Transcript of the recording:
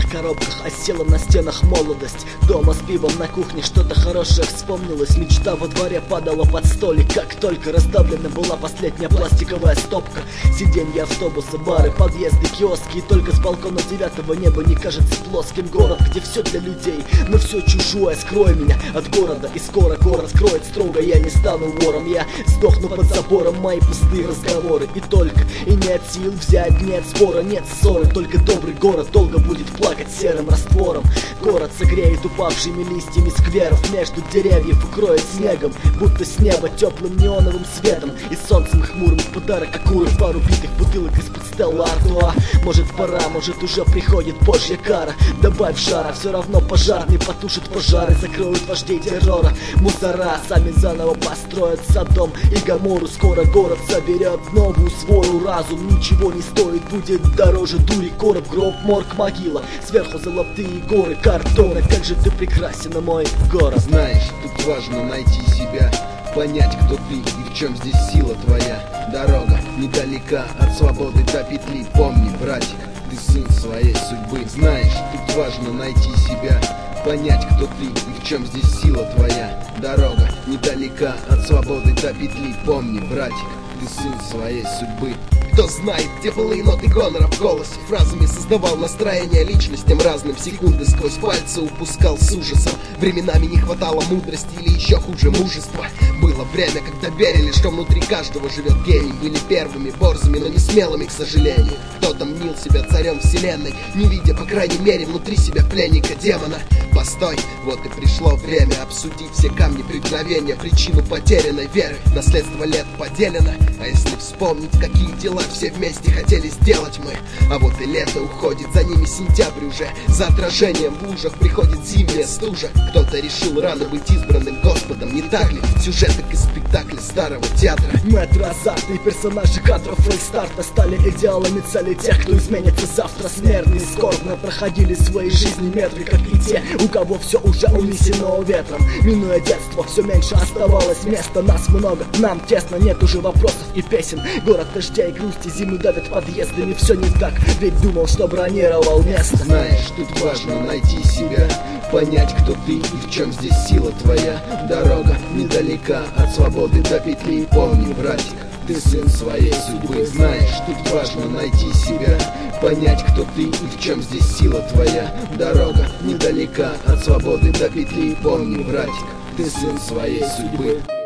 в коробках осела на стенах молодость. Дома с пивом на кухне что-то хорошее вспомнилось. Мечта во дворе падала под столик, как только раздавлена была последняя пластиковая стопка. Сиденья автобуса, бары, подъезды, киоски. И только с балкона 9-го неба не кажется плоским. Город, где все для людей, но все чужое. Скрой меня от города, и скоро город скроет строго. Я не стану вором, я сдохну под забором. Мои пустые разговоры и только. И нет сил взять, нет спора, нет ссоры. Только добрый город долго будет плакать серым раствором. Город согреет упавшими листьями скверов. Между деревьев укроет снегом, будто с неба теплым неоновым светом. И солнцем хмурым в подарок акуры пару битых бутылок из-под Стелла Артуа. Может пора, может уже приходит божья кара. Добавь жара, все равно пожар не потушит пожары. Закроют вождей террора, мусора сами заново построят Содом и Гоморру. Скоро город соберет новую свору. Разум ничего не стоит, будет дороже дури. Короб, гроб, морг, могила, сверху золотые горы картона. Как же ты прекрасен, мой город. Знаешь, тут важно найти себя, понять, кто ты и в чем здесь сила твоя. Дорога недалека от свободы до петли. Помни, братик, ты сын своей судьбы. Знаешь, тут важно найти себя, понять, кто ты и в чем здесь сила твоя. Дорога недалека от свободы до петли. Помни, братик, ты сын своей судьбы. Кто знает, где былые ноты гонора в голосе, фразами создавал настроение личностям разным. Секунды сквозь пальцы упускал с ужасом. Временами не хватало мудрости или еще хуже мужества. Было время, когда верили, что внутри каждого живет гений. Были первыми борзыми, но не смелыми, к сожалению. Кто-то мнил себя царем вселенной, не видя, по крайней мере, внутри себя пленника демона. Постой, вот и пришло время обсудить все камни преткновения, причину потерянной веры. Наследство лет поделено, а если вспомнить, какие дела все вместе хотели сделать мы. А вот и лето уходит, за ними сентябрь уже. За отражением в лужах приходит зимняя стужа. Кто-то решил рано быть избранным Господом, не так ли? Сюжет как из спектакля старого театра. Метры азартные персонажи кадров фейстарта стали идеалами цели тех, кто изменится завтра. Смертные скорбно проходили свои жизни метры, как и те, у кого все уже унесено ветром. Минуя детство, все меньше оставалось места. Нас много, нам тесно, нет уже вопросов и песен. Город дождя и грусти, зимы давят подъездами. Все не так, ведь думал, что бронировал место. Знаешь, тут важно найти себя, понять, кто ты и в чем здесь сила твоя. Дорога недалека от свободы до петли. Помни, братик, ты сын своей судьбы. Знаешь, тут важно найти себя, понять, кто ты и в чем здесь сила твоя. Дорога недалека от свободы до петли. Помни, братик, ты сын своей судьбы.